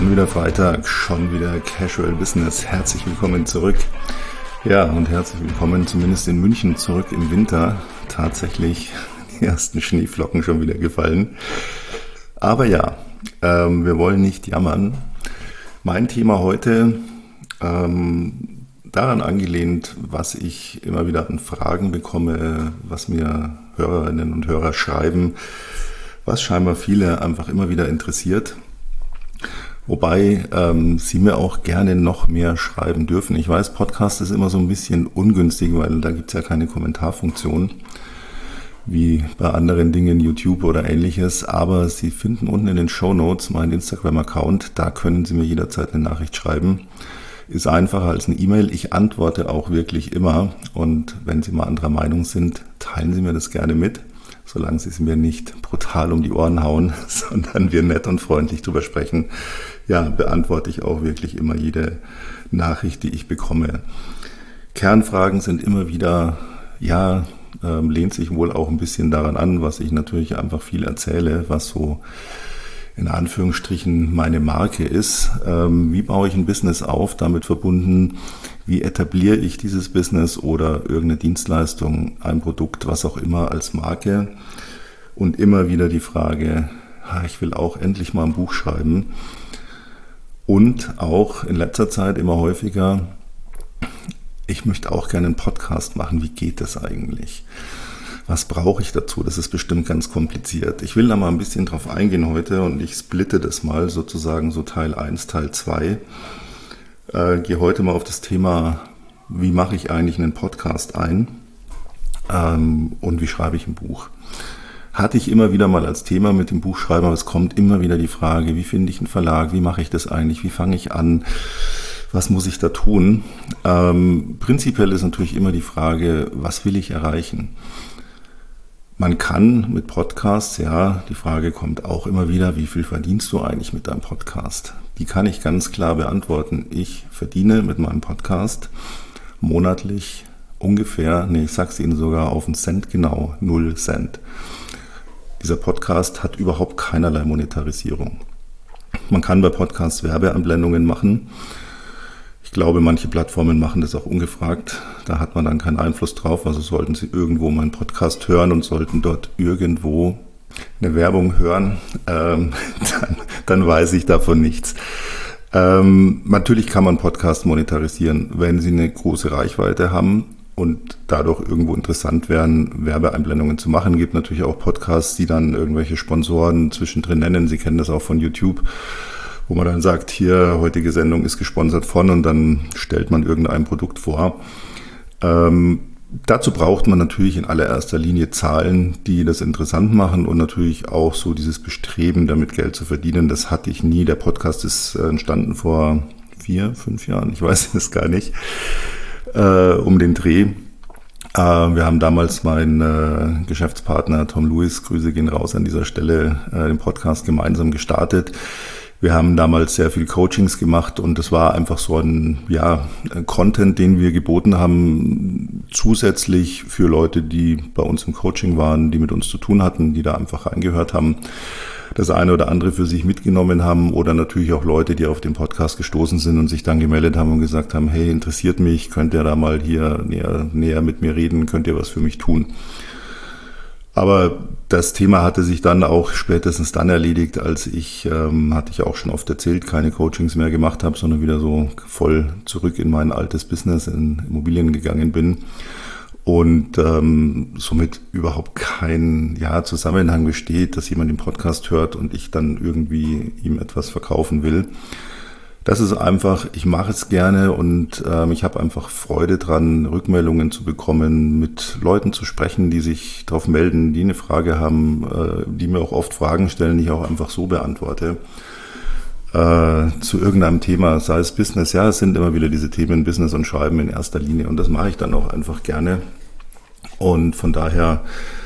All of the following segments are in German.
Schon wieder Freitag, schon wieder Casual Business. Herzlich willkommen zurück. Ja, und herzlich willkommen zumindest in München zurück im Winter. Tatsächlich die ersten Schneeflocken schon wieder gefallen. Aber ja, wir wollen nicht jammern. Mein Thema heute, daran angelehnt, was ich immer wieder an Fragen bekomme, was mir Hörerinnen und Hörer schreiben, was scheinbar viele einfach immer wieder interessiert. Wobei sie mir auch gerne noch mehr schreiben dürfen. Ich weiß, Podcast ist immer so ein bisschen ungünstig, weil da gibt es ja keine Kommentarfunktion, wie bei anderen Dingen, YouTube oder ähnliches. Aber Sie finden unten in den Shownotes meinen Instagram-Account, da können Sie mir jederzeit eine Nachricht schreiben. Ist einfacher als eine E-Mail. Ich antworte auch wirklich immer. Und wenn Sie mal anderer Meinung sind, teilen Sie mir das gerne mit. Solange Sie es mir nicht brutal um die Ohren hauen, sondern wir nett und freundlich drüber sprechen, ja, beantworte ich auch wirklich immer jede Nachricht, die ich bekomme. Kernfragen sind immer wieder, lehnt sich wohl auch ein bisschen daran an, was ich natürlich einfach viel erzähle, was so in Anführungsstrichen meine Marke ist. Wie baue ich ein Business auf, damit verbunden, wie etabliere ich dieses Business oder irgendeine Dienstleistung, ein Produkt, was auch immer als Marke. Und immer wieder die Frage, ich will auch endlich mal ein Buch schreiben. Und auch in letzter Zeit immer häufiger, ich möchte auch gerne einen Podcast machen. Wie geht das eigentlich? Was brauche ich dazu? Das ist bestimmt ganz kompliziert. Ich will da mal ein bisschen drauf eingehen heute und ich splitte das mal sozusagen so Teil 1, Teil 2. Gehe heute mal auf das Thema, wie mache ich eigentlich einen Podcast ein und wie schreibe ich ein Buch. Hatte ich immer wieder mal als Thema mit dem Buchschreiben, aber es kommt immer wieder die Frage, wie finde ich einen Verlag, wie mache ich das eigentlich, wie fange ich an, was muss ich da tun? Prinzipiell ist natürlich immer die Frage, was will ich erreichen? Man kann mit Podcasts, die Frage kommt auch immer wieder, wie viel verdienst du eigentlich mit deinem Podcast? Die kann ich ganz klar beantworten. Ich verdiene mit meinem Podcast monatlich ungefähr, ich sag's Ihnen sogar auf einen Cent genau, 0 Cent. Dieser Podcast hat überhaupt keinerlei Monetarisierung. Man kann bei Podcasts Werbeanblendungen machen. Ich glaube, manche Plattformen machen das auch ungefragt. Da hat man dann keinen Einfluss drauf. Also sollten Sie irgendwo meinen Podcast hören und sollten dort irgendwo eine Werbung hören, dann weiß ich davon nichts. Natürlich kann man Podcasts monetarisieren, wenn Sie eine große Reichweite haben und dadurch irgendwo interessant wären, Werbeeinblendungen zu machen. Es gibt natürlich auch Podcasts, die dann irgendwelche Sponsoren zwischendrin nennen. Sie kennen das auch von YouTube, wo man dann sagt, hier, heutige Sendung ist gesponsert von, und dann stellt man irgendein Produkt vor. Dazu braucht man natürlich in allererster Linie Zahlen, die das interessant machen und natürlich auch so dieses Bestreben, damit Geld zu verdienen. Das hatte ich nie. Der Podcast ist entstanden vor 4, 5 Jahren, ich weiß es gar nicht, um den Dreh. Wir haben damals meinen Geschäftspartner Tom Lewis, Grüße gehen raus an dieser Stelle, den Podcast gemeinsam gestartet. Wir haben damals sehr viel Coachings gemacht und das war einfach so ein Content, den wir geboten haben, zusätzlich für Leute, die bei uns im Coaching waren, die mit uns zu tun hatten, die da einfach reingehört haben, das eine oder andere für sich mitgenommen haben, oder natürlich auch Leute, die auf den Podcast gestoßen sind und sich dann gemeldet haben und gesagt haben, hey, interessiert mich, könnt ihr da mal hier näher mit mir reden, könnt ihr was für mich tun? Aber das Thema hatte sich dann auch spätestens dann erledigt, als ich, hatte ich auch schon oft erzählt, keine Coachings mehr gemacht habe, sondern wieder so voll zurück in mein altes Business in Immobilien gegangen bin und somit überhaupt kein Zusammenhang besteht, dass jemand den Podcast hört und ich dann irgendwie ihm etwas verkaufen will. Das ist einfach, ich mache es gerne und ich habe einfach Freude dran, Rückmeldungen zu bekommen, mit Leuten zu sprechen, die sich darauf melden, die eine Frage haben, die mir auch oft Fragen stellen, die ich auch einfach so beantworte. Zu irgendeinem Thema, sei es Business, es sind immer wieder diese Themen Business und Schreiben in erster Linie und das mache ich dann auch einfach gerne. Und von daher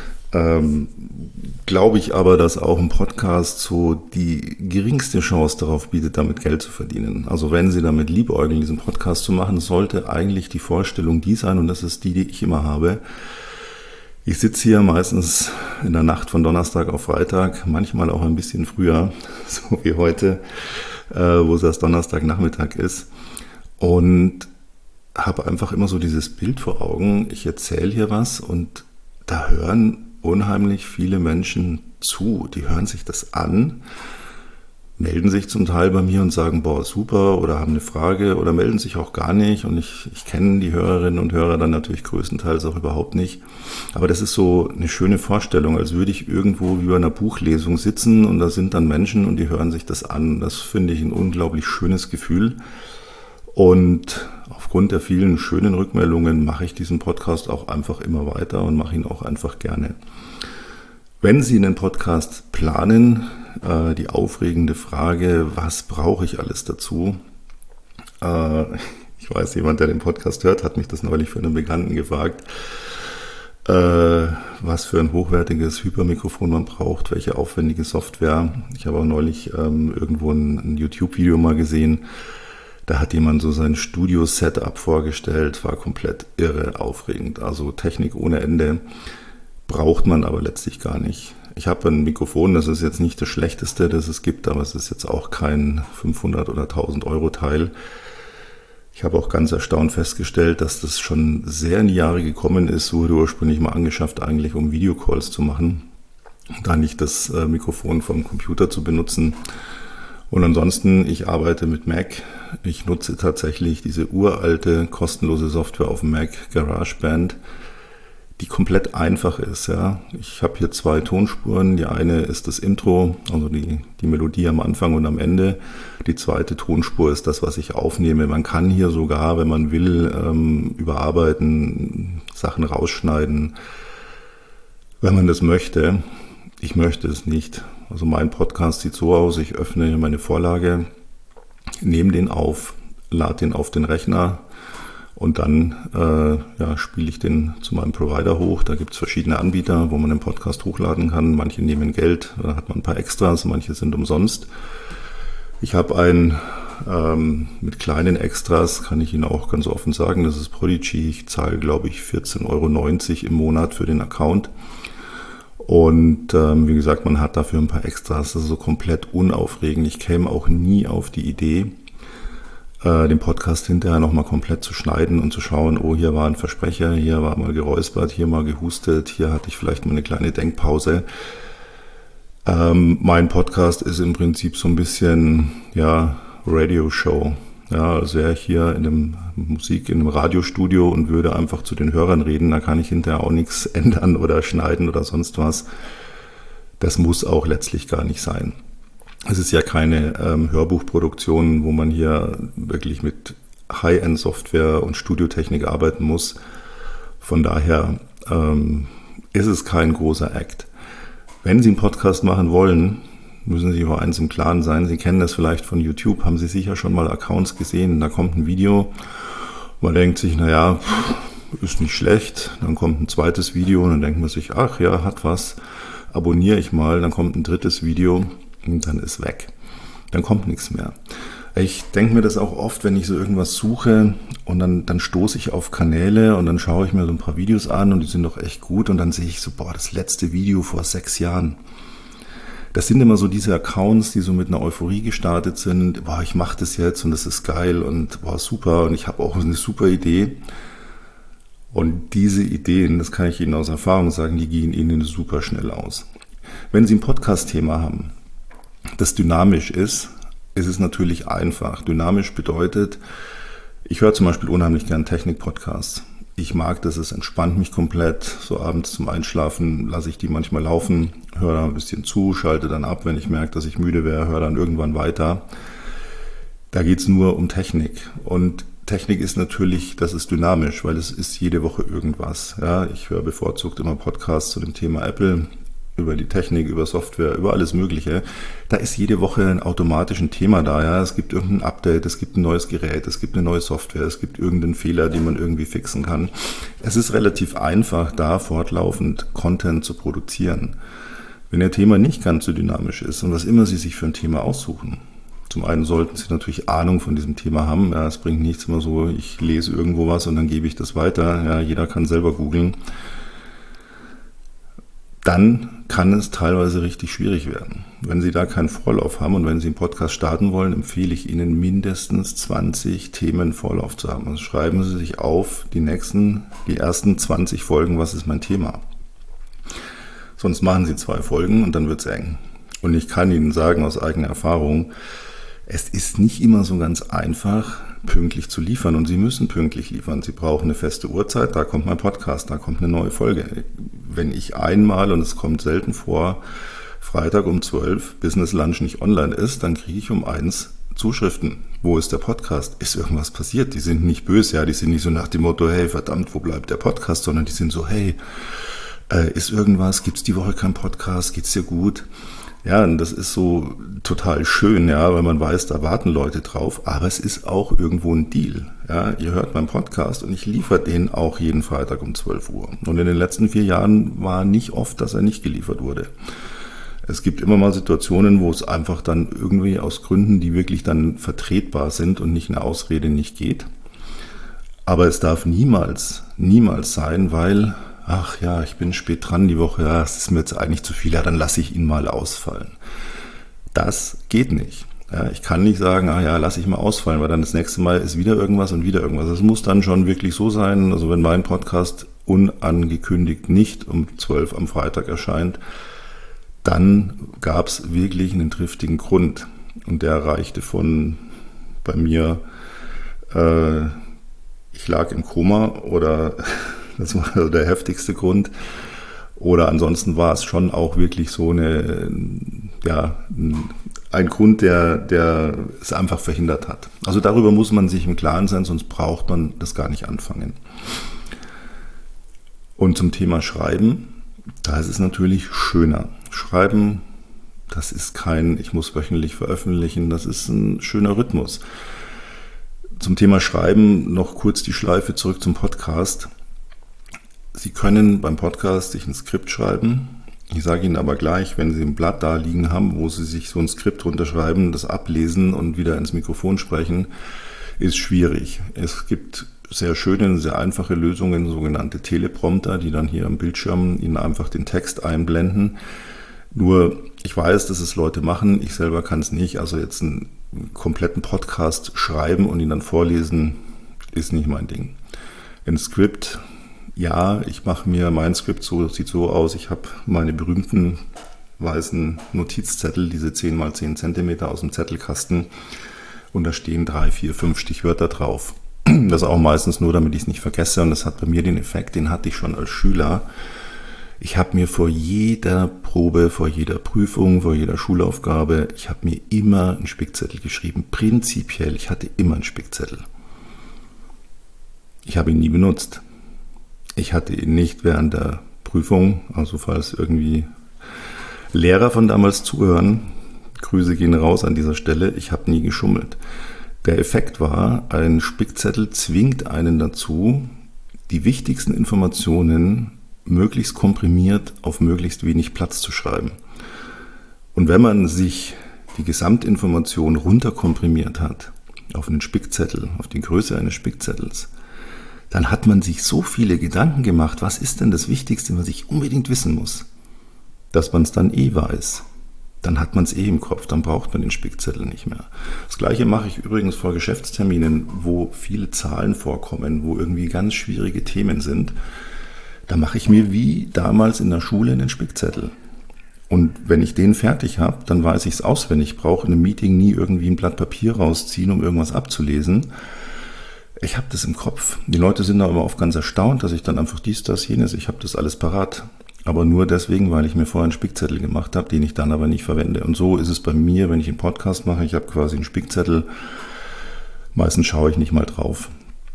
glaube ich aber, dass auch ein Podcast so die geringste Chance darauf bietet, damit Geld zu verdienen. Also wenn Sie damit liebäugeln, diesen Podcast zu machen, sollte eigentlich die Vorstellung die sein, und das ist die ich immer habe. Ich sitze hier meistens in der Nacht von Donnerstag auf Freitag, manchmal auch ein bisschen früher, so wie heute, wo es erst Donnerstagnachmittag ist. Und habe einfach immer so dieses Bild vor Augen, ich erzähle hier was und da hören unheimlich viele Menschen zu. Die hören sich das an, melden sich zum Teil bei mir und sagen, boah, super, oder haben eine Frage oder melden sich auch gar nicht. Und ich kenne die Hörerinnen und Hörer dann natürlich größtenteils auch überhaupt nicht. Aber das ist so eine schöne Vorstellung, als würde ich irgendwo wie bei einer Buchlesung sitzen und da sind dann Menschen und die hören sich das an. Das finde ich ein unglaublich schönes Gefühl. Und aufgrund der vielen schönen Rückmeldungen mache ich diesen Podcast auch einfach immer weiter und mache ihn auch einfach gerne. Wenn Sie einen Podcast planen, die aufregende Frage, was brauche ich alles dazu? Ich weiß, jemand, der den Podcast hört, hat mich das neulich für einen Bekannten gefragt, was für ein hochwertiges Hypermikrofon man braucht, welche aufwendige Software. Ich habe auch neulich irgendwo ein YouTube-Video mal gesehen, da hat jemand so sein Studio-Setup vorgestellt, war komplett irre aufregend, also Technik ohne Ende. Braucht man aber letztlich gar nicht. Ich habe ein Mikrofon, das ist jetzt nicht das schlechteste, das es gibt, aber es ist jetzt auch kein 500 oder 1000 Euro Teil. Ich habe auch ganz erstaunt festgestellt, dass das schon sehr in die Jahre gekommen ist, wurde ursprünglich mal angeschafft eigentlich, um Videocalls zu machen, da nicht das Mikrofon vom Computer zu benutzen. Und ansonsten, ich arbeite mit Mac. Ich nutze tatsächlich diese uralte, kostenlose Software auf dem Mac, GarageBand, die komplett einfach ist. Ja. Ich habe hier 2 Tonspuren. Die eine ist das Intro, also die Melodie am Anfang und am Ende. Die zweite Tonspur ist das, was ich aufnehme. Man kann hier sogar, wenn man will, überarbeiten, Sachen rausschneiden, wenn man das möchte. Ich möchte es nicht. Also mein Podcast sieht so aus, ich öffne meine Vorlage, nehme den auf, lade den auf den Rechner und dann spiele ich den zu meinem Provider hoch. Da gibt es verschiedene Anbieter, wo man den Podcast hochladen kann. Manche nehmen Geld, da hat man ein paar Extras, manche sind umsonst. Ich habe einen mit kleinen Extras, kann ich Ihnen auch ganz offen sagen, das ist Podigy. Ich zahle, glaube ich, 14,90 Euro im Monat für den Account. Und wie gesagt, man hat dafür ein paar Extras, das ist so komplett unaufregend. Ich käme auch nie auf die Idee, den Podcast hinterher nochmal komplett zu schneiden und zu schauen, oh, hier war ein Versprecher, hier war mal geräuspert, hier mal gehustet, hier hatte ich vielleicht mal eine kleine Denkpause. Mein Podcast ist im Prinzip so ein bisschen, Radio-Show. Ja, also wäre ich hier in einem Radiostudio und würde einfach zu den Hörern reden, da kann ich hinterher auch nichts ändern oder schneiden oder sonst was. Das muss auch letztlich gar nicht sein. Es ist ja keine Hörbuchproduktion, wo man hier wirklich mit High-End-Software und Studiotechnik arbeiten muss. Von daher ist es kein großer Act. Wenn Sie einen Podcast machen wollen, müssen Sie über eins im Klaren sein. Sie kennen das vielleicht von YouTube, haben Sie sicher schon mal Accounts gesehen. Da kommt ein Video, man denkt sich, naja, ist nicht schlecht. Dann kommt ein zweites Video und dann denkt man sich, ach ja, hat was, abonniere ich mal. Dann kommt ein drittes Video und dann ist weg. Dann kommt nichts mehr. Ich denke mir das auch oft, wenn ich so irgendwas suche und dann stoße ich auf Kanäle und dann schaue ich mir so ein paar Videos an und die sind doch echt gut und dann sehe ich so, boah, das letzte Video vor 6 Jahren. Das sind immer so diese Accounts, die so mit einer Euphorie gestartet sind. Boah, ich mache das jetzt und das ist geil und boah, super und ich habe auch eine super Idee. Und diese Ideen, das kann ich Ihnen aus Erfahrung sagen, die gehen Ihnen super schnell aus. Wenn Sie ein Podcast-Thema haben, das dynamisch ist es natürlich einfach. Dynamisch bedeutet, ich höre zum Beispiel unheimlich gern Technik-Podcasts. Ich mag das, es entspannt mich komplett. So abends zum Einschlafen lasse ich die manchmal laufen, höre da ein bisschen zu, schalte dann ab, wenn ich merke, dass ich müde wäre, höre dann irgendwann weiter. Da geht es nur um Technik. Und Technik ist natürlich, das ist dynamisch, weil es ist jede Woche irgendwas. Ja, ich höre bevorzugt immer Podcasts zu dem Thema Apple, über die Technik, über Software, über alles Mögliche. Da ist jede Woche automatisch ein Thema da. Ja? Es gibt irgendein Update, es gibt ein neues Gerät, es gibt eine neue Software, es gibt irgendeinen Fehler, den man irgendwie fixen kann. Es ist relativ einfach, da fortlaufend Content zu produzieren. Wenn Ihr Thema nicht ganz so dynamisch ist und was immer Sie sich für ein Thema aussuchen, zum einen sollten Sie natürlich Ahnung von diesem Thema haben. Ja, es bringt nichts immer so, ich lese irgendwo was und dann gebe ich das weiter. Ja, jeder kann selber googeln. dann kann es teilweise richtig schwierig werden. Wenn Sie da keinen Vorlauf haben und wenn Sie einen Podcast starten wollen, empfehle ich Ihnen mindestens 20 Themen Vorlauf zu haben. Also schreiben Sie sich auf, die ersten 20 Folgen, was ist mein Thema? Sonst machen Sie 2 Folgen und dann wird es eng. Und ich kann Ihnen sagen aus eigener Erfahrung, es ist nicht immer so ganz einfach, pünktlich zu liefern, und Sie müssen pünktlich liefern. Sie brauchen eine feste Uhrzeit, da kommt mein Podcast, da kommt eine neue Folge. Wenn ich einmal, und es kommt selten vor, Freitag um 12 Business Lunch nicht online ist, dann kriege ich um 1 Zuschriften. Wo ist der Podcast? Ist irgendwas passiert? Die sind nicht böse, ja, die sind nicht so nach dem Motto, hey, verdammt, wo bleibt der Podcast? Sondern die sind so, hey, ist irgendwas? Gibt's die Woche keinen Podcast? Geht's dir gut? Ja, und das ist so total schön, ja, weil man weiß, da warten Leute drauf, aber es ist auch irgendwo ein Deal. Ja, ihr hört meinen Podcast und ich liefere den auch jeden Freitag um 12 Uhr. Und in den letzten 4 Jahren war nicht oft, dass er nicht geliefert wurde. Es gibt immer mal Situationen, wo es einfach dann irgendwie aus Gründen, die wirklich dann vertretbar sind und nicht eine Ausrede, nicht geht. Aber es darf niemals sein, weil, ach ja, ich bin spät dran die Woche, ja, es ist mir jetzt eigentlich zu viel, ja, dann lasse ich ihn mal ausfallen. Das geht nicht. Ja, ich kann nicht sagen, ah ja, lasse ich mal ausfallen, weil dann das nächste Mal ist wieder irgendwas und wieder irgendwas. Es muss dann schon wirklich so sein, also wenn mein Podcast unangekündigt nicht um 12 am Freitag erscheint, dann gab es wirklich einen triftigen Grund. Und der reichte von bei mir, ich lag im Koma, oder das war also der heftigste Grund. Oder ansonsten war es schon auch wirklich so ein Grund, der es einfach verhindert hat. Also darüber muss man sich im Klaren sein, sonst braucht man das gar nicht anfangen. Und zum Thema Schreiben, da ist es natürlich schöner. Schreiben, das ist kein, ich muss wöchentlich veröffentlichen, das ist ein schöner Rhythmus. Zum Thema Schreiben noch kurz die Schleife zurück zum Podcast. Sie können beim Podcast sich ein Skript schreiben. Ich sage Ihnen aber gleich, wenn Sie ein Blatt da liegen haben, wo Sie sich so ein Skript runterschreiben, das ablesen und wieder ins Mikrofon sprechen, ist schwierig. Es gibt sehr schöne, sehr einfache Lösungen, sogenannte Teleprompter, die dann hier am Bildschirm Ihnen einfach den Text einblenden. Nur, ich weiß, dass es Leute machen, ich selber kann es nicht. Also jetzt einen kompletten Podcast schreiben und ihn dann vorlesen, ist nicht mein Ding. Ein Skript, ja, ich mache mir mein Skript sieht so aus, ich habe meine berühmten weißen Notizzettel, diese 10x10 cm aus dem Zettelkasten, und da stehen 3, 4, 5 Stichwörter drauf. Das auch meistens nur, damit ich es nicht vergesse, und das hat bei mir den Effekt, den hatte ich schon als Schüler. Ich habe mir vor jeder Probe, vor jeder Prüfung, vor jeder Schulaufgabe, ich habe mir immer einen Spickzettel geschrieben. Prinzipiell, ich hatte immer einen Spickzettel. Ich habe ihn nie benutzt. Ich hatte ihn nicht während der Prüfung, also falls irgendwie Lehrer von damals zuhören, Grüße gehen raus an dieser Stelle, ich habe nie geschummelt. Der Effekt war, ein Spickzettel zwingt einen dazu, die wichtigsten Informationen möglichst komprimiert auf möglichst wenig Platz zu schreiben. Und wenn man sich die Gesamtinformation runterkomprimiert hat, auf einen Spickzettel, auf die Größe eines Spickzettels, dann hat man sich so viele Gedanken gemacht, was ist denn das Wichtigste, was ich unbedingt wissen muss, dass man es dann weiß. Dann hat man es im Kopf, dann braucht man den Spickzettel nicht mehr. Das Gleiche mache ich übrigens vor Geschäftsterminen, wo viele Zahlen vorkommen, wo irgendwie ganz schwierige Themen sind. Da mache ich mir wie damals in der Schule einen Spickzettel. Und wenn ich den fertig habe, dann weiß ich es auswendig. Ich brauche in einem Meeting nie irgendwie ein Blatt Papier rausziehen, um irgendwas abzulesen. Ich habe das im Kopf. Die Leute sind aber oft ganz erstaunt, dass ich dann einfach dies, das, jenes, ich habe das alles parat. Aber nur deswegen, weil ich mir vorher einen Spickzettel gemacht habe, den ich dann aber nicht verwende. Und so ist es bei mir, wenn ich einen Podcast mache. Ich habe quasi einen Spickzettel. Meistens schaue ich nicht mal drauf.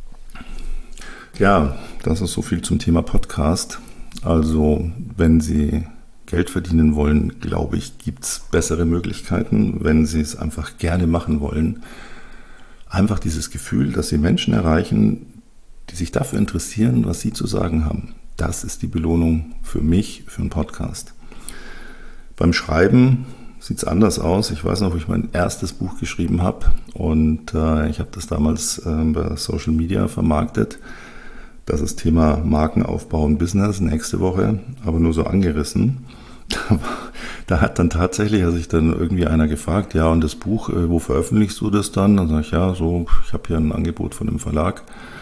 Ja, das ist so viel zum Thema Podcast. Also, wenn Sie Geld verdienen wollen, glaube ich, gibt es bessere Möglichkeiten, wenn Sie es einfach gerne machen wollen. Einfach dieses Gefühl, dass Sie Menschen erreichen, die sich dafür interessieren, was Sie zu sagen haben. Das ist die Belohnung für mich, für einen Podcast. Beim Schreiben sieht es anders aus. Ich weiß noch, wo ich mein erstes Buch geschrieben habe, und ich habe das damals bei Social Media vermarktet. Das ist Thema Markenaufbau und Business, nächste Woche, aber nur so angerissen. Da, da hat dann tatsächlich, hat sich dann irgendwie einer gefragt, ja, und das Buch, wo veröffentlichst du das dann? Dann sage ich, ja, so, ich habe hier ein Angebot von dem Verlag.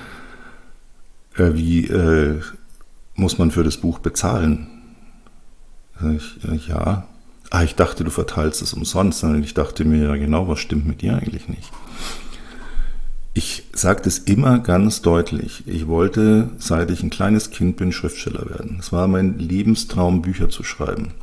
Wie muss man für das Buch bezahlen? Sag ich, ja. Ah, ich dachte, du verteilst es umsonst. Und ich dachte mir, ja genau, was stimmt mit dir eigentlich nicht? Ich sage das immer ganz deutlich. Ich wollte, seit ich ein kleines Kind bin, Schriftsteller werden. Es war mein Lebenstraum, Bücher zu schreiben.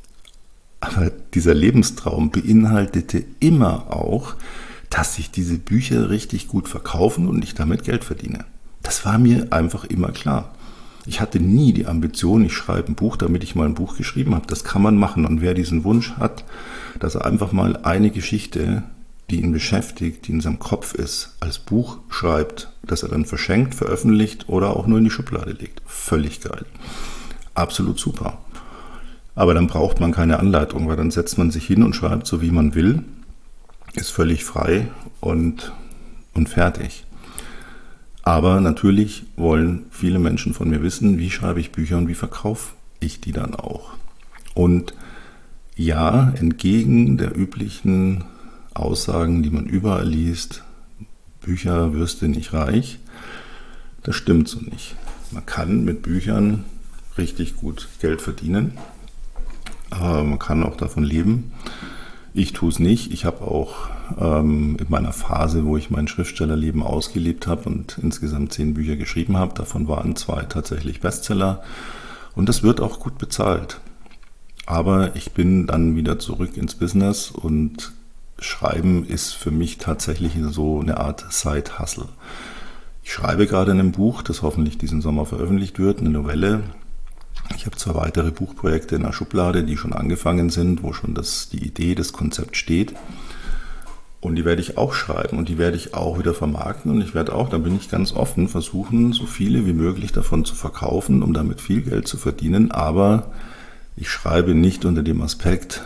Aber dieser Lebenstraum beinhaltete immer auch, dass sich diese Bücher richtig gut verkaufen und ich damit Geld verdiene. Das war mir einfach immer klar. Ich hatte nie die Ambition, ich schreibe ein Buch, damit ich mal ein Buch geschrieben habe. Das kann man machen. Und wer diesen Wunsch hat, dass er einfach mal eine Geschichte, die ihn beschäftigt, die in seinem Kopf ist, als Buch schreibt, das er dann verschenkt, veröffentlicht oder auch nur in die Schublade legt. Völlig geil. Absolut super. Aber dann braucht man keine Anleitung, weil dann setzt man sich hin und schreibt so, wie man will, ist völlig frei und fertig. Aber natürlich wollen viele Menschen von mir wissen, wie schreibe ich Bücher und wie verkaufe ich die dann auch. Und ja, entgegen der üblichen Aussagen, die man überall liest, Bücher wirst du nicht reich, das stimmt so nicht. Man kann mit Büchern richtig gut Geld verdienen, aber man kann auch davon leben. Ich tue es nicht. Ich habe auch in meiner Phase, wo ich mein Schriftstellerleben ausgelebt habe und insgesamt 10 Bücher geschrieben habe, davon waren 2 tatsächlich Bestseller und das wird auch gut bezahlt. Aber ich bin dann wieder zurück ins Business und Schreiben ist für mich tatsächlich so eine Art Side-Hustle. Ich schreibe gerade ein Buch, das hoffentlich diesen Sommer veröffentlicht wird, eine Novelle. Ich habe 2 weitere Buchprojekte in der Schublade, die schon angefangen sind, wo schon die Idee, das Konzept steht. Und die werde ich auch schreiben und die werde ich auch wieder vermarkten. Und ich werde auch, da bin ich ganz offen, versuchen, so viele wie möglich davon zu verkaufen, um damit viel Geld zu verdienen. Aber ich schreibe nicht unter dem Aspekt,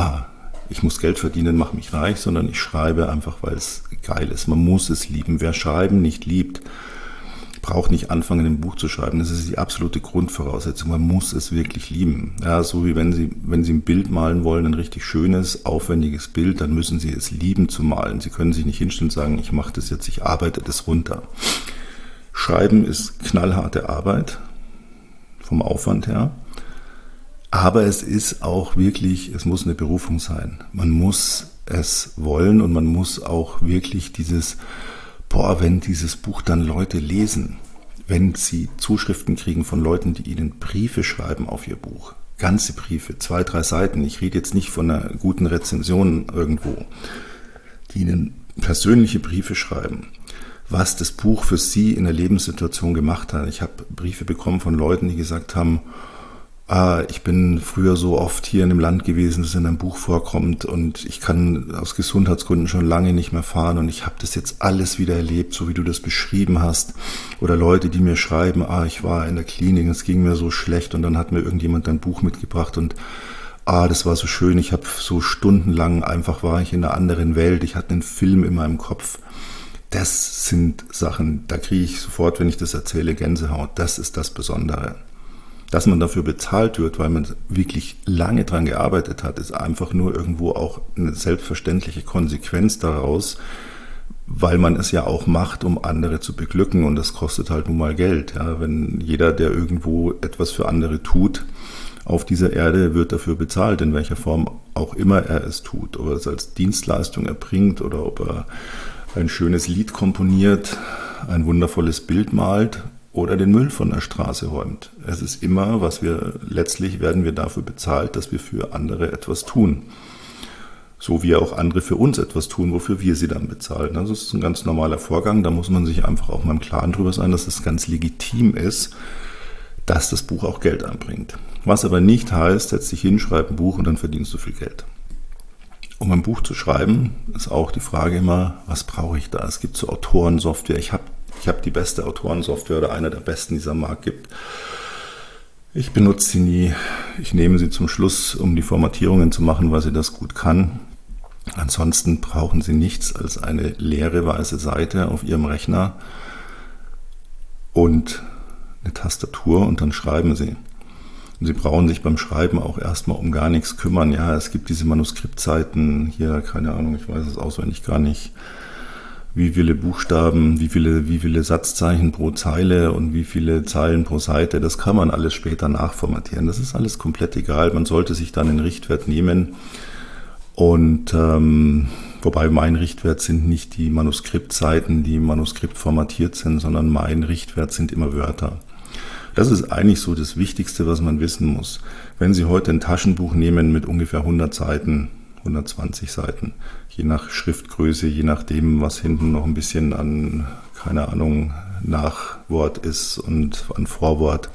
ich muss Geld verdienen, mache mich reich, sondern ich schreibe einfach, weil es geil ist. Man muss es lieben. Wer Schreiben nicht liebt, braucht nicht anfangen, ein Buch zu schreiben. Das ist die absolute Grundvoraussetzung. Man muss es wirklich lieben. Ja, so wie wenn Sie ein Bild malen wollen, ein richtig schönes, aufwendiges Bild, dann müssen Sie es lieben zu malen. Sie können sich nicht hinstellen und sagen, ich mache das jetzt, ich arbeite das runter. Schreiben ist knallharte Arbeit vom Aufwand her. Aber es ist auch wirklich, es muss eine Berufung sein. Man muss es wollen und man muss auch wirklich wenn dieses Buch dann Leute lesen, wenn sie Zuschriften kriegen von Leuten, die ihnen Briefe schreiben auf ihr Buch, ganze Briefe, 2, 3 Seiten, ich rede jetzt nicht von einer guten Rezension irgendwo, die ihnen persönliche Briefe schreiben, was das Buch für sie in der Lebenssituation gemacht hat. Ich habe Briefe bekommen von Leuten, die gesagt haben, ich bin früher so oft hier in dem Land gewesen, dass in einem Buch vorkommt und ich kann aus Gesundheitsgründen schon lange nicht mehr fahren und ich habe das jetzt alles wieder erlebt, so wie du das beschrieben hast. Oder Leute, die mir schreiben, ich war in der Klinik, es ging mir so schlecht und dann hat mir irgendjemand ein Buch mitgebracht und das war so schön, ich habe so stundenlang war ich in einer anderen Welt, ich hatte einen Film in meinem Kopf. Das sind Sachen, da kriege ich sofort, wenn ich das erzähle, Gänsehaut. Das ist das Besondere. Dass man dafür bezahlt wird, weil man wirklich lange dran gearbeitet hat, ist einfach nur irgendwo auch eine selbstverständliche Konsequenz daraus, weil man es ja auch macht, um andere zu beglücken und das kostet halt nun mal Geld. Ja, wenn jeder, der irgendwo etwas für andere tut, auf dieser Erde wird dafür bezahlt, in welcher Form auch immer er es tut, ob er es als Dienstleistung erbringt oder ob er ein schönes Lied komponiert, ein wundervolles Bild malt oder den Müll von der Straße räumt. Es ist immer, letztlich werden wir dafür bezahlt, dass wir für andere etwas tun. So wie auch andere für uns etwas tun, wofür wir sie dann bezahlen. Also es ist ein ganz normaler Vorgang, da muss man sich einfach auch mal im Klaren drüber sein, dass es ganz legitim ist, dass das Buch auch Geld einbringt. Was aber nicht heißt, setz dich hin, schreib ein Buch und dann verdienst du viel Geld. Um ein Buch zu schreiben, ist auch die Frage immer, was brauche ich da? Es gibt so Autorensoftware, ich habe die beste Autorensoftware oder eine der besten, die es am Markt gibt. Ich benutze sie nie. Ich nehme sie zum Schluss, um die Formatierungen zu machen, weil sie das gut kann. Ansonsten brauchen Sie nichts als eine leere weiße Seite auf Ihrem Rechner und eine Tastatur und dann schreiben Sie. Und Sie brauchen sich beim Schreiben auch erstmal um gar nichts kümmern. Ja, es gibt diese Manuskriptzeiten, hier, keine Ahnung, ich weiß es auswendig gar nicht, wie viele Buchstaben, wie viele Satzzeichen pro Zeile und wie viele Zeilen pro Seite. Das kann man alles später nachformatieren. Das ist alles komplett egal. Man sollte sich dann den Richtwert nehmen. Und wobei mein Richtwert sind nicht die Manuskriptseiten, die manuskriptformatiert sind, sondern mein Richtwert sind immer Wörter. Das ist eigentlich so das Wichtigste, was man wissen muss. Wenn Sie heute ein Taschenbuch nehmen mit ungefähr 100 Seiten, 120 Seiten, je nach Schriftgröße, je nachdem, was hinten noch ein bisschen an, keine Ahnung, Nachwort ist und an Vorwort,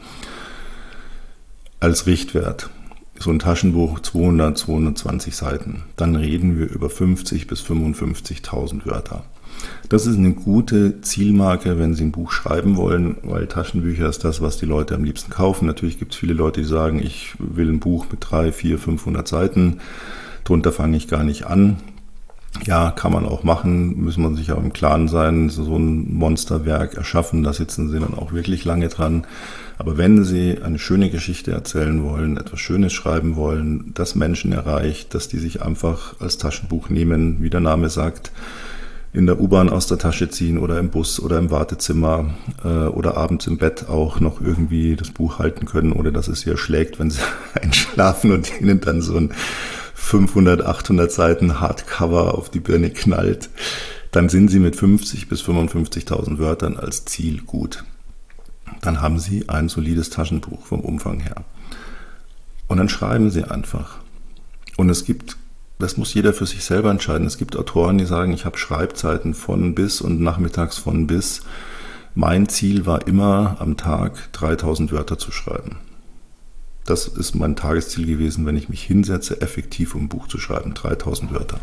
als Richtwert. So ein Taschenbuch 200, 220 Seiten. Dann reden wir über 50.000 bis 55.000 Wörter. Das ist eine gute Zielmarke, wenn Sie ein Buch schreiben wollen, weil Taschenbücher ist das, was die Leute am liebsten kaufen. Natürlich gibt es viele Leute, die sagen, ich will ein Buch mit 300, 400, 500 Seiten. Drunter fange ich gar nicht an. Ja, kann man auch machen, muss man sich auch im Klaren sein, so ein Monsterwerk erschaffen, da sitzen Sie dann auch wirklich lange dran. Aber wenn Sie eine schöne Geschichte erzählen wollen, etwas Schönes schreiben wollen, das Menschen erreicht, dass die sich einfach als Taschenbuch nehmen, wie der Name sagt, in der U-Bahn aus der Tasche ziehen oder im Bus oder im Wartezimmer oder abends im Bett auch noch irgendwie das Buch halten können, ohne dass es sie erschlägt, wenn sie einschlafen und ihnen dann so ein 500, 800 Seiten Hardcover auf die Birne knallt, dann sind Sie mit 50.000 bis 55.000 Wörtern als Ziel gut. Dann haben Sie ein solides Taschenbuch vom Umfang her. Und dann schreiben Sie einfach. Und das muss jeder für sich selber entscheiden. Es gibt Autoren, die sagen, ich habe Schreibzeiten von bis und nachmittags von bis. Mein Ziel war immer, am Tag 3.000 Wörter zu schreiben. Das ist mein Tagesziel gewesen, wenn ich mich hinsetze, effektiv um ein Buch zu schreiben, 3.000 Wörter.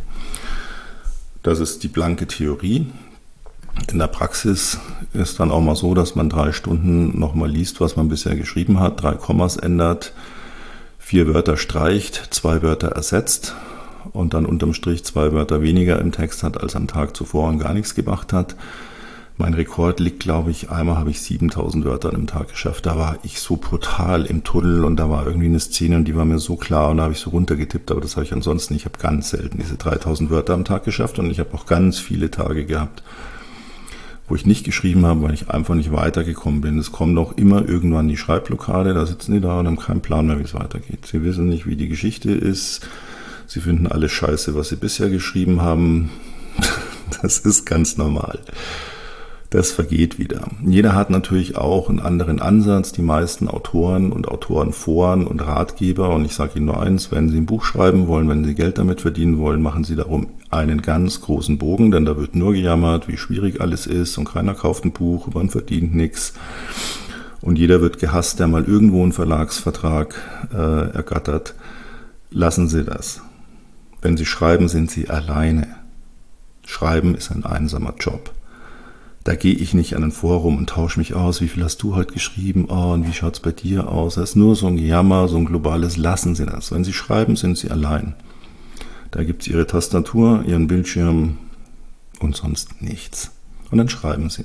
Das ist die blanke Theorie. In der Praxis ist dann auch mal so, dass man 3 Stunden nochmal liest, was man bisher geschrieben hat, 3 Kommas ändert, 4 Wörter streicht, 2 Wörter ersetzt und dann unterm Strich 2 Wörter weniger im Text hat, als am Tag zuvor und gar nichts gemacht hat. Mein Rekord liegt, glaube ich, einmal habe ich 7.000 Wörter an einem Tag geschafft. Da war ich so brutal im Tunnel und da war irgendwie eine Szene und die war mir so klar und da habe ich so runtergetippt, aber das habe ich ansonsten nicht. Ich habe ganz selten diese 3.000 Wörter am Tag geschafft und ich habe auch ganz viele Tage gehabt, wo ich nicht geschrieben habe, weil ich einfach nicht weitergekommen bin. Es kommt auch immer irgendwann die Schreibblockade, da sitzen die da und haben keinen Plan mehr, wie es weitergeht. Sie wissen nicht, wie die Geschichte ist. Sie finden alles scheiße, was sie bisher geschrieben haben. Das ist ganz normal. Das vergeht wieder. Jeder hat natürlich auch einen anderen Ansatz. Die meisten Autoren und Autorenforen und Ratgeber. Und ich sage Ihnen nur eins, wenn Sie ein Buch schreiben wollen, wenn Sie Geld damit verdienen wollen, machen Sie darum einen ganz großen Bogen, denn da wird nur gejammert, wie schwierig alles ist und keiner kauft ein Buch, man verdient nichts. Und jeder wird gehasst, der mal irgendwo einen Verlagsvertrag ergattert. Lassen Sie das. Wenn Sie schreiben, sind Sie alleine. Schreiben ist ein einsamer Job. Da gehe ich nicht an ein Forum und tausche mich aus, wie viel hast du heute geschrieben, oh, und wie schaut's bei dir aus? Das ist nur so ein Gejammer, so ein globales, lassen Sie das. Wenn Sie schreiben, sind Sie allein. Da gibt's Ihre Tastatur, Ihren Bildschirm und sonst nichts. Und dann schreiben Sie.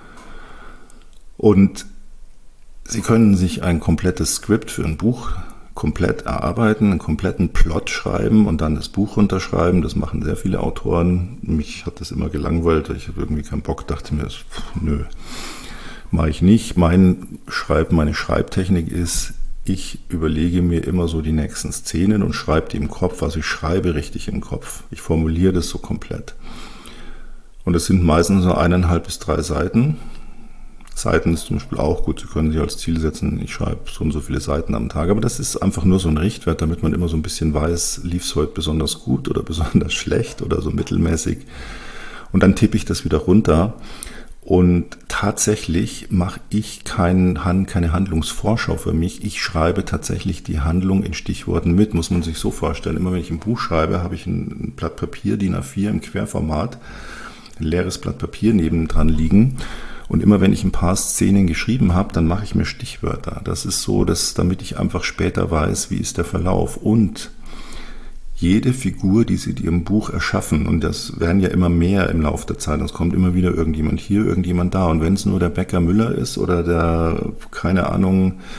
Und Sie können sich ein komplettes Skript für ein Buch komplett erarbeiten, einen kompletten Plot schreiben und dann das Buch runterschreiben. Das machen sehr viele Autoren. Mich hat das immer gelangweilt. Ich habe irgendwie keinen Bock, dachte mir, nö, mache ich nicht. Meine Schreibtechnik ist, ich überlege mir immer so die nächsten Szenen und schreibe die im Kopf. Also ich schreibe richtig im Kopf. Ich formuliere das so komplett. Und es sind meistens so 1,5 bis 3 Seiten. Seiten ist zum Beispiel auch gut. Sie können sich als Ziel setzen, ich schreibe so und so viele Seiten am Tag. Aber das ist einfach nur so ein Richtwert, damit man immer so ein bisschen weiß, lief es heute besonders gut oder besonders schlecht oder so mittelmäßig. Und dann tippe ich das wieder runter. Und tatsächlich mache ich keine Handlungsvorschau für mich. Ich schreibe tatsächlich die Handlung in Stichworten mit, muss man sich so vorstellen. Immer wenn ich ein Buch schreibe, habe ich ein Blatt Papier, DIN A4 im Querformat, ein leeres Blatt Papier nebendran liegen. Und immer wenn ich ein paar Szenen geschrieben habe, dann mache ich mir Stichwörter. Das ist so, damit ich einfach später weiß, wie ist der Verlauf. Und jede Figur, die Sie in Ihrem Buch erschaffen, und das werden ja immer mehr im Laufe der Zeit, es kommt immer wieder irgendjemand hier, irgendjemand da. Und wenn es nur der Bäcker Müller ist oder der, keine Ahnung,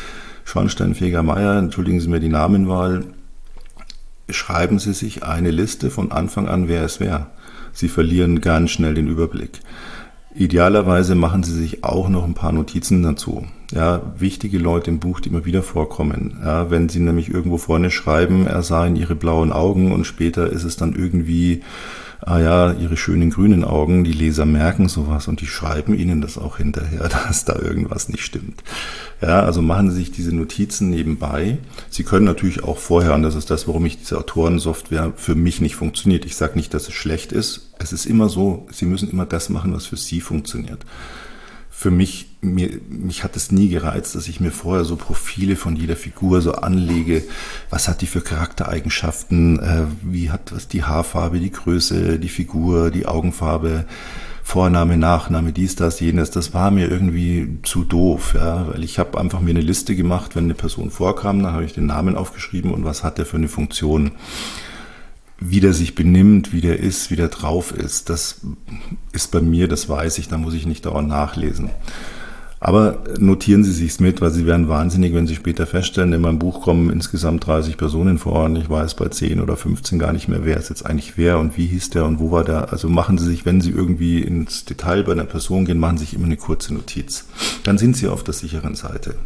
Schornsteinfeger Meier, entschuldigen Sie mir die Namenwahl, schreiben Sie sich eine Liste von Anfang an, wer es wäre. Sie verlieren ganz schnell den Überblick. Idealerweise machen Sie sich auch noch ein paar Notizen dazu. Ja, wichtige Leute im Buch, die immer wieder vorkommen. Ja, wenn Sie nämlich irgendwo vorne schreiben, er sah in Ihre blauen Augen und später ist es dann irgendwie, Ihre schönen grünen Augen, die Leser merken sowas und die schreiben Ihnen das auch hinterher, dass da irgendwas nicht stimmt. Ja, also machen Sie sich diese Notizen nebenbei. Sie können natürlich auch vorher, und das ist das, warum diese Autorensoftware für mich nicht funktioniert. Ich sage nicht, dass es schlecht ist. Es ist immer so, Sie müssen immer das machen, was für Sie funktioniert. Für mich hat es nie gereizt, dass ich mir vorher so Profile von jeder Figur so anlege. Was hat die für Charaktereigenschaften? Wie hat was die Haarfarbe, die Größe, die Figur, die Augenfarbe, Vorname, Nachname, dies, das, jenes. Das war mir irgendwie zu doof, ja, weil ich habe einfach mir eine Liste gemacht, wenn eine Person vorkam, dann habe ich den Namen aufgeschrieben und was hat der für eine Funktion. Wie der sich benimmt, wie der ist, wie der drauf ist, das ist bei mir, das weiß ich, da muss ich nicht dauernd nachlesen. Aber notieren Sie sich's mit, weil Sie werden wahnsinnig, wenn Sie später feststellen, in meinem Buch kommen insgesamt 30 Personen vor und ich weiß bei 10 oder 15 gar nicht mehr, wer ist jetzt eigentlich wer und wie hieß der und wo war der. Also machen Sie sich, wenn Sie irgendwie ins Detail bei einer Person gehen, machen Sie sich immer eine kurze Notiz. Dann sind Sie auf der sicheren Seite.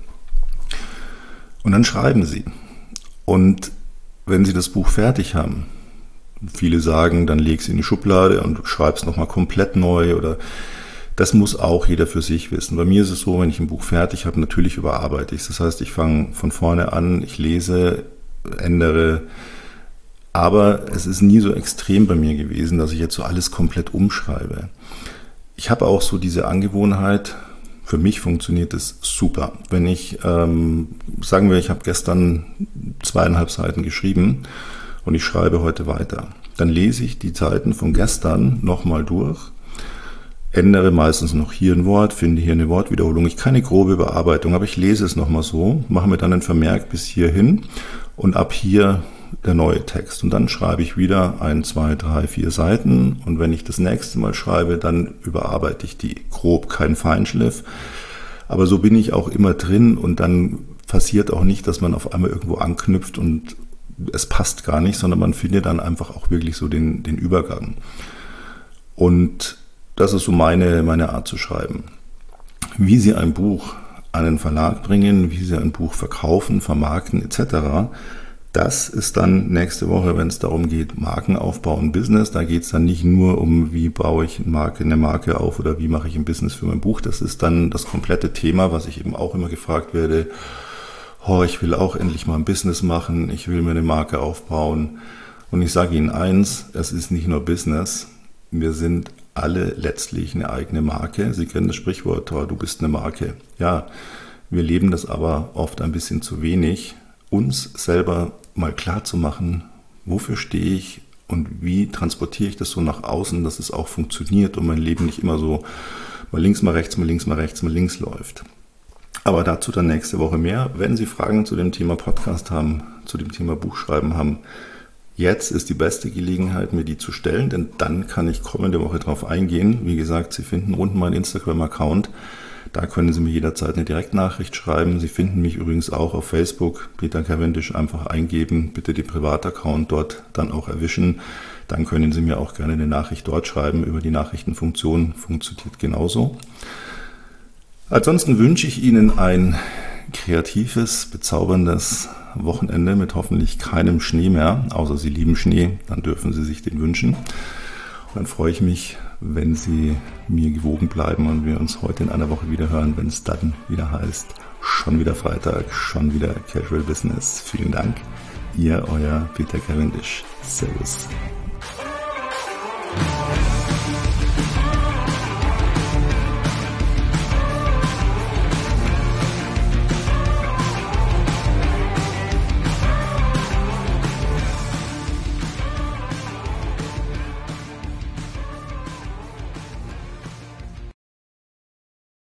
Und dann schreiben Sie. Und wenn Sie das Buch fertig haben, viele sagen, dann leg es in die Schublade und schreib es nochmal komplett neu oder das muss auch jeder für sich wissen. Bei mir ist es so, wenn ich ein Buch fertig habe, natürlich überarbeite ich es. Das heißt, ich fange von vorne an, ich lese, ändere, aber es ist nie so extrem bei mir gewesen, dass ich jetzt so alles komplett umschreibe. Ich habe auch so diese Angewohnheit, für mich funktioniert es super. Wenn ich, sagen wir, ich habe gestern 2,5 Seiten geschrieben, und ich schreibe heute weiter. Dann lese ich die Seiten von gestern nochmal durch, ändere meistens noch hier ein Wort, finde hier eine Wortwiederholung. Keine grobe Überarbeitung, aber ich lese es nochmal so, mache mir dann einen Vermerk bis hierhin und ab hier der neue Text. Und dann schreibe ich wieder 1, 2, 3, 4 Seiten und wenn ich das nächste Mal schreibe, dann überarbeite ich die grob, kein Feinschliff. Aber so bin ich auch immer drin und dann passiert auch nicht, dass man auf einmal irgendwo anknüpft und es passt gar nicht, sondern man findet dann einfach auch wirklich so den Übergang. Und das ist so meine Art zu schreiben. Wie Sie ein Buch an den Verlag bringen, wie Sie ein Buch verkaufen, vermarkten etc., das ist dann nächste Woche, wenn es darum geht, Markenaufbau und Business. Da geht es dann nicht nur um, wie baue ich eine Marke auf oder wie mache ich ein Business für mein Buch. Das ist dann das komplette Thema, was ich eben auch immer gefragt werde. Ich will auch endlich mal ein Business machen, ich will mir eine Marke aufbauen. Und ich sage Ihnen eins, es ist nicht nur Business, wir sind alle letztlich eine eigene Marke. Sie kennen das Sprichwort, du bist eine Marke. Ja, wir leben das aber oft ein bisschen zu wenig, uns selber mal klar zu machen, wofür stehe ich und wie transportiere ich das so nach außen, dass es auch funktioniert und mein Leben nicht immer so mal links, mal rechts, mal links, mal rechts, mal links läuft. Aber dazu dann nächste Woche mehr. Wenn Sie Fragen zu dem Thema Podcast haben, zu dem Thema Buchschreiben haben, jetzt ist die beste Gelegenheit, mir die zu stellen, denn dann kann ich kommende Woche drauf eingehen. Wie gesagt, Sie finden unten meinen Instagram-Account. Da können Sie mir jederzeit eine Direktnachricht schreiben. Sie finden mich übrigens auch auf Facebook. Peter Cavendish einfach eingeben, bitte den Privataccount dort dann auch erwischen. Dann können Sie mir auch gerne eine Nachricht dort schreiben. Über die Nachrichtenfunktion funktioniert genauso. Ansonsten wünsche ich Ihnen ein kreatives, bezauberndes Wochenende mit hoffentlich keinem Schnee mehr, außer Sie lieben Schnee, dann dürfen Sie sich den wünschen. Und dann freue ich mich, wenn Sie mir gewogen bleiben und wir uns heute in einer Woche wieder hören, wenn es dann wieder heißt, schon wieder Freitag, schon wieder Casual Business. Vielen Dank, Ihr, euer Peter Cavendish. Servus.